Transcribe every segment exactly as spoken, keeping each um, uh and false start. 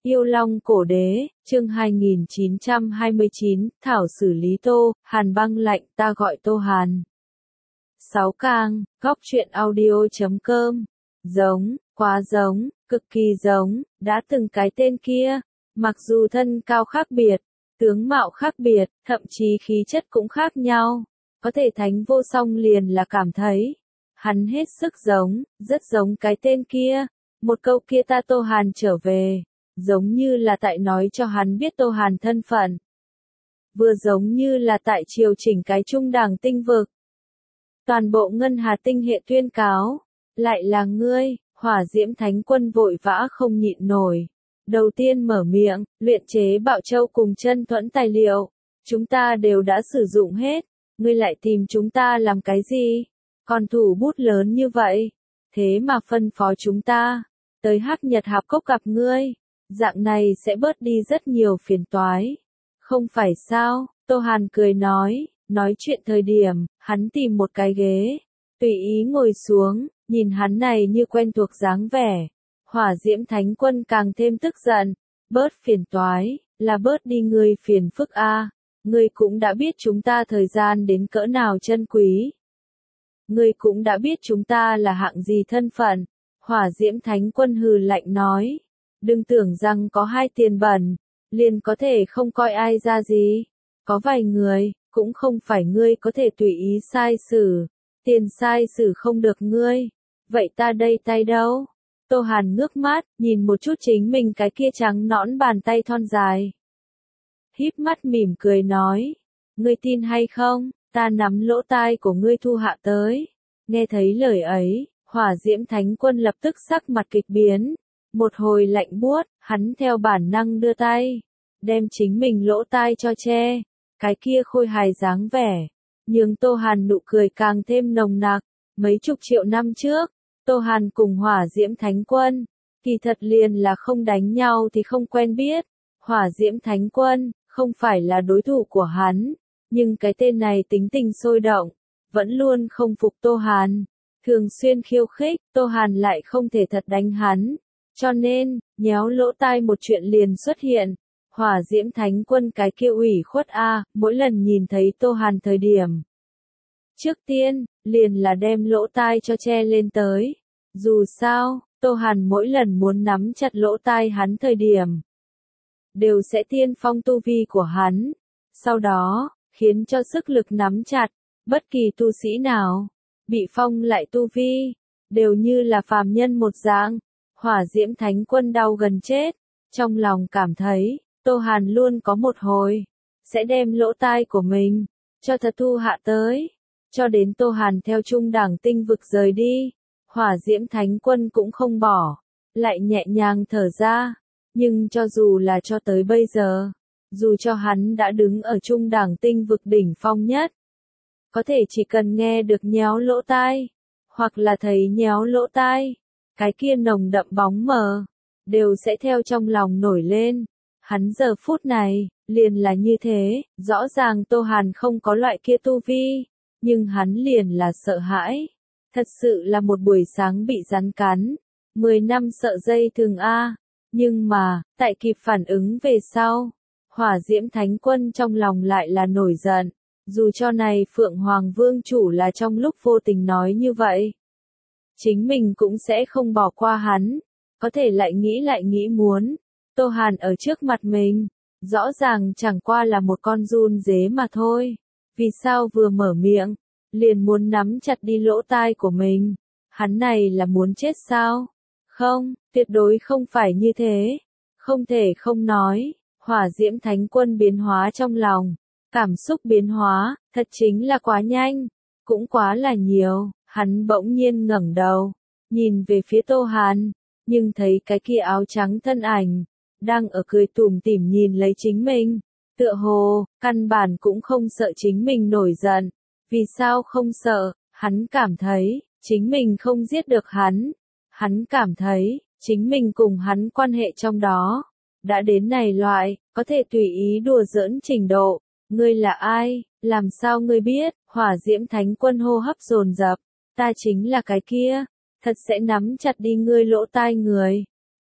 Yêu Long Cổ Đế, chương hai nghìn chín trăm hai mươi chín, Thảo xử lý Tô, Hàn băng lạnh, ta gọi Tô Hàn. sáu Cang, góc truyện audio.com. Giống, quá giống, cực kỳ giống, đã từng cái tên kia. Mặc dù thân cao khác biệt, tướng mạo khác biệt, thậm chí khí chất cũng khác nhau. Có thể Thánh Vô Song liền là cảm thấy, hắn hết sức giống, rất giống cái tên kia. Một câu kia ta Tô Hàn trở về, giống như là tại nói cho hắn biết Tô Hàn thân phận. Vừa giống như là tại triều chỉnh cái trung đẳng tinh vực. Toàn bộ Ngân Hà tinh hệ tuyên cáo, lại là ngươi. Hỏa Diễm Thánh Quân vội vã không nhịn nổi. Đầu tiên mở miệng, luyện chế Bạo Châu cùng chân thuẫn tài liệu. Chúng ta đều đã sử dụng hết, ngươi lại tìm chúng ta làm cái gì? Còn thủ bút lớn như vậy, thế mà phân phó chúng ta, tới Hắc Nhật Hạp Cốc gặp ngươi. Dạng này sẽ bớt đi rất nhiều phiền toái. Không phải sao? Tô Hàn cười nói, nói chuyện thời điểm, hắn tìm một cái ghế, tùy ý ngồi xuống, nhìn hắn này như quen thuộc dáng vẻ. Hỏa Diễm Thánh Quân càng thêm tức giận, bớt phiền toái, là bớt đi ngươi phiền phức a. Ngươi cũng đã biết chúng ta thời gian đến cỡ nào chân quý. Ngươi cũng đã biết chúng ta là hạng gì thân phận. Hỏa Diễm Thánh Quân hừ lạnh nói, đừng tưởng rằng có hai tiền bẩn, liền có thể không coi ai ra gì. Có vài người, cũng không phải ngươi có thể tùy ý sai xử. Tiền sai xử không được ngươi. Vậy ta đây tay đâu? Tô Hàn ngước mắt, nhìn một chút chính mình cái kia trắng nõn bàn tay thon dài. Híp mắt mỉm cười nói, ngươi tin hay không, ta nắm lỗ tai của ngươi thu hạ tới. Nghe thấy lời ấy, Hỏa Diễm Thánh Quân lập tức sắc mặt kịch biến. Một hồi lạnh buốt, hắn theo bản năng đưa tay, đem chính mình lỗ tai cho che. Cái kia khôi hài dáng vẻ, nhưng Tô Hàn nụ cười càng thêm nồng nặc. Mấy chục triệu năm trước, Tô Hàn cùng Hỏa Diễm Thánh Quân, kỳ thật liền là không đánh nhau thì không quen biết. Hỏa Diễm Thánh Quân, không phải là đối thủ của hắn, nhưng cái tên này tính tình sôi động, vẫn luôn không phục Tô Hàn. Thường xuyên khiêu khích, Tô Hàn lại không thể thật đánh hắn. Cho nên, nhéo lỗ tai một chuyện liền xuất hiện. Hỏa Diễm Thánh Quân cái kia ủy khuất a, mỗi lần nhìn thấy Tô Hàn thời điểm. Trước tiên, liền là đem lỗ tai cho che lên tới. Dù sao, Tô Hàn mỗi lần muốn nắm chặt lỗ tai hắn thời điểm, đều sẽ tiên phong tu vi của hắn. Sau đó, khiến cho sức lực nắm chặt, bất kỳ tu sĩ nào, bị phong lại tu vi, đều như là phàm nhân một dạng. Hỏa Diễm Thánh Quân đau gần chết, trong lòng cảm thấy, Tô Hàn luôn có một hồi, sẽ đem lỗ tai của mình, cho thật thu hạ tới. Cho đến Tô Hàn theo trung đẳng tinh vực rời đi, Hỏa Diễm Thánh Quân cũng không bỏ, lại nhẹ nhàng thở ra. Nhưng cho dù là cho tới bây giờ, dù cho hắn đã đứng ở trung đẳng tinh vực đỉnh phong nhất, có thể chỉ cần nghe được nhéo lỗ tai, hoặc là thấy nhéo lỗ tai, cái kia nồng đậm bóng mờ, đều sẽ theo trong lòng nổi lên. Hắn giờ phút này, liền là như thế, rõ ràng Tô Hàn không có loại kia tu vi, nhưng hắn liền là sợ hãi. Thật sự là một buổi sáng bị rắn cắn, mười năm sợ dây thừng a. Nhưng mà, tại kịp phản ứng về sau, Hỏa Diễm Thánh Quân trong lòng lại là nổi giận. Dù cho này Phượng Hoàng Vương chủ là trong lúc vô tình nói như vậy, chính mình cũng sẽ không bỏ qua hắn. Có thể lại nghĩ lại nghĩ muốn, Tô Hàn ở trước mặt mình, rõ ràng chẳng qua là một con giun dế mà thôi. Vì sao vừa mở miệng, liền muốn nắm chặt đi lỗ tai của mình? Hắn này là muốn chết sao? Không, tuyệt đối không phải như thế. Không thể không nói, Hỏa Diễm Thánh Quân biến hóa trong lòng, cảm xúc biến hóa, thật chính là quá nhanh, cũng quá là nhiều. Hắn bỗng nhiên ngẩng đầu, nhìn về phía Tô Hàn, nhưng thấy cái kia áo trắng thân ảnh, đang ở cười tủm tỉm nhìn lấy chính mình. Tựa hồ, căn bản cũng không sợ chính mình nổi giận. Vì sao không sợ? Hắn cảm thấy, chính mình không giết được hắn. Hắn cảm thấy, chính mình cùng hắn quan hệ trong đó, đã đến này loại, có thể tùy ý đùa giỡn trình độ. Ngươi là ai? Làm sao ngươi biết? Hỏa Diễm Thánh Quân hô hấp dồn dập. Ta chính là cái kia, thật sẽ nắm chặt đi ngươi lỗ tai người.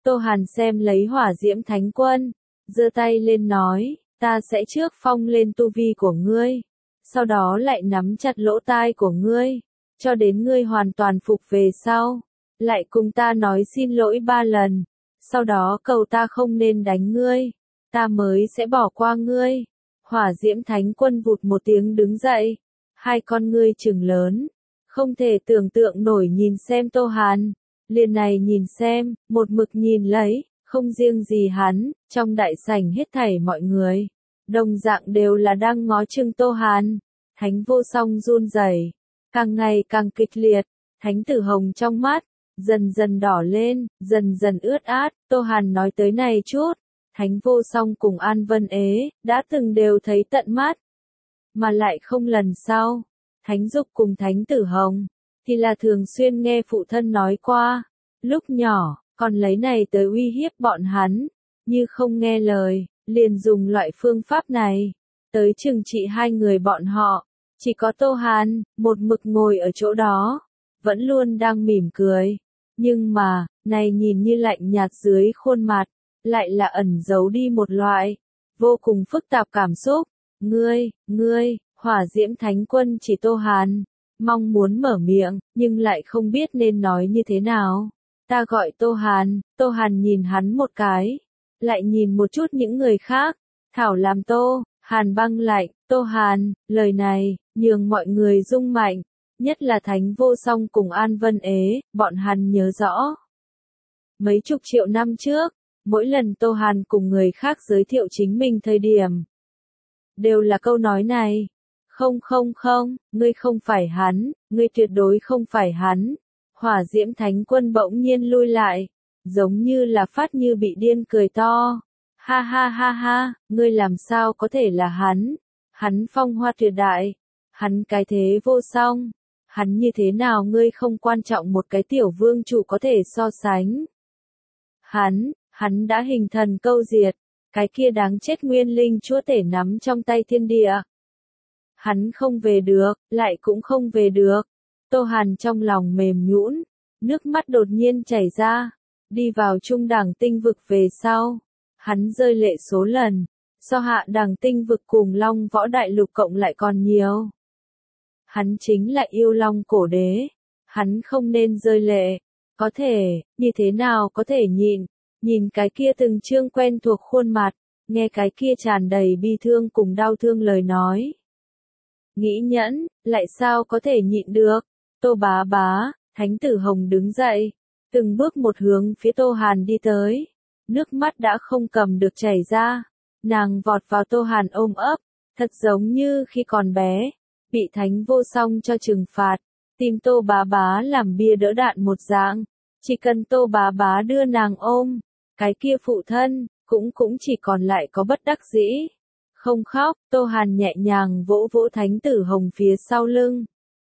Tô Hàn xem lấy hỏa diễm thánh quân, giơ tay lên nói, ta sẽ trước phong lên tu vi của ngươi, sau đó lại nắm chặt lỗ tai của ngươi, cho đến ngươi hoàn toàn phục về sau, lại cùng ta nói xin lỗi ba lần, sau đó cầu ta không nên đánh ngươi, ta mới sẽ bỏ qua ngươi. Hỏa diễm thánh quân vụt một tiếng đứng dậy, hai con ngươi trừng lớn, không thể tưởng tượng nổi nhìn xem Tô Hàn, liền này nhìn xem, một mực nhìn lấy, không riêng gì hắn, trong đại sảnh hết thảy mọi người, đồng dạng đều là đang ngó chừng Tô Hàn. Thánh vô song run rẩy, càng ngày càng kịch liệt, thánh tử hồng trong mắt, dần dần đỏ lên, dần dần ướt át, Tô Hàn nói tới này chút, thánh vô song cùng An Vân Ế, đã từng đều thấy tận mắt, mà lại không lần sau, thánh dục cùng thánh tử hồng, thì là thường xuyên nghe phụ thân nói qua, lúc nhỏ, còn lấy này tới uy hiếp bọn hắn, như không nghe lời, liền dùng loại phương pháp này, tới trừng trị hai người bọn họ, chỉ có Tô Hàn, một mực ngồi ở chỗ đó, vẫn luôn đang mỉm cười, nhưng mà, này nhìn như lạnh nhạt dưới khuôn mặt, lại là ẩn giấu đi một loại, vô cùng phức tạp cảm xúc, ngươi, ngươi, hỏa diễm thánh quân chỉ Tô Hàn, mong muốn mở miệng, nhưng lại không biết nên nói như thế nào, ta gọi Tô Hàn, Tô Hàn nhìn hắn một cái, lại nhìn một chút những người khác, thảo làm Tô Hàn băng lạnh, Tô Hàn, lời này, nhường mọi người rung mạnh, nhất là thánh vô song cùng An Vân Ế, bọn hắn nhớ rõ. Mấy chục triệu năm trước, mỗi lần Tô Hàn cùng người khác giới thiệu chính mình thời điểm, đều là câu nói này, không không không, ngươi không phải hắn, ngươi tuyệt đối không phải hắn. Hỏa diễm thánh quân bỗng nhiên lui lại, giống như là phát như bị điên cười to. Ha ha ha ha, ngươi làm sao có thể là hắn? Hắn phong hoa tuyệt đại, hắn cái thế vô song, hắn như thế nào ngươi không quan trọng một cái tiểu vương chủ có thể so sánh? Hắn, hắn đã hình thần câu diệt, cái kia đáng chết nguyên linh chúa tể nắm trong tay thiên địa. Hắn không về được, lại cũng không về được. Tô Hàn trong lòng mềm nhũn, nước mắt đột nhiên chảy ra, đi vào trung đẳng tinh vực về sau. Hắn rơi lệ số lần, so hạ đẳng tinh vực cùng Long Võ Đại Lục cộng lại còn nhiều. Hắn chính là yêu Long cổ đế, hắn không nên rơi lệ, có thể, như thế nào có thể nhịn, nhìn cái kia từng trương quen thuộc khuôn mặt, nghe cái kia tràn đầy bi thương cùng đau thương lời nói. Nghĩ nhẫn, lại sao có thể nhịn được, Tô bá bá, thánh tử hồng đứng dậy, từng bước một hướng phía Tô Hàn đi tới. Nước mắt đã không cầm được chảy ra, nàng vọt vào Tô Hàn ôm ấp, thật giống như khi còn bé, bị thánh vô song cho trừng phạt, tìm Tô bá bá làm bia đỡ đạn một dạng, chỉ cần Tô bá bá đưa nàng ôm, cái kia phụ thân, cũng cũng chỉ còn lại có bất đắc dĩ. Không khóc, Tô Hàn nhẹ nhàng vỗ vỗ thánh tử hồng phía sau lưng.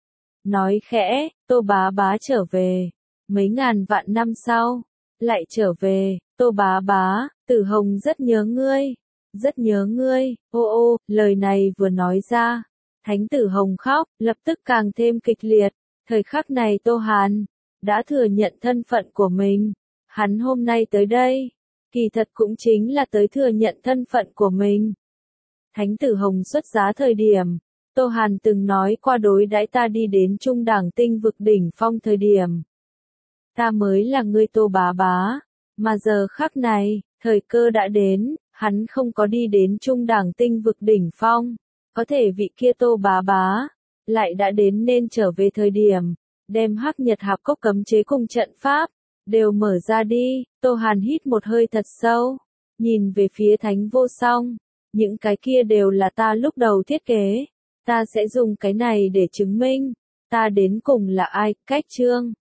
Nói khẽ, Tô bá bá trở về, mấy ngàn vạn năm sau, lại trở về. Tô bá bá, tử hồng rất nhớ ngươi, rất nhớ ngươi, ô ô, lời này vừa nói ra, thánh tử hồng khóc, lập tức càng thêm kịch liệt, thời khắc này Tô Hàn, đã thừa nhận thân phận của mình, hắn hôm nay tới đây, kỳ thật cũng chính là tới thừa nhận thân phận của mình. Thánh tử hồng xuất giá thời điểm, Tô Hàn từng nói qua đối đãi ta đi đến trung đẳng tinh vực đỉnh phong thời điểm. Ta mới là ngươi Tô bá bá. Mà giờ khắc này, thời cơ đã đến, hắn không có đi đến trung đẳng tinh vực đỉnh phong, có thể vị kia Tô bá bá, lại đã đến nên trở về thời điểm, đem hắc nhật hạp cốc cấm chế cùng trận pháp, đều mở ra đi. Tô Hàn hít một hơi thật sâu, nhìn về phía thánh vô song, những cái kia đều là ta lúc đầu thiết kế, ta sẽ dùng cái này để chứng minh, ta đến cùng là ai. Cách chương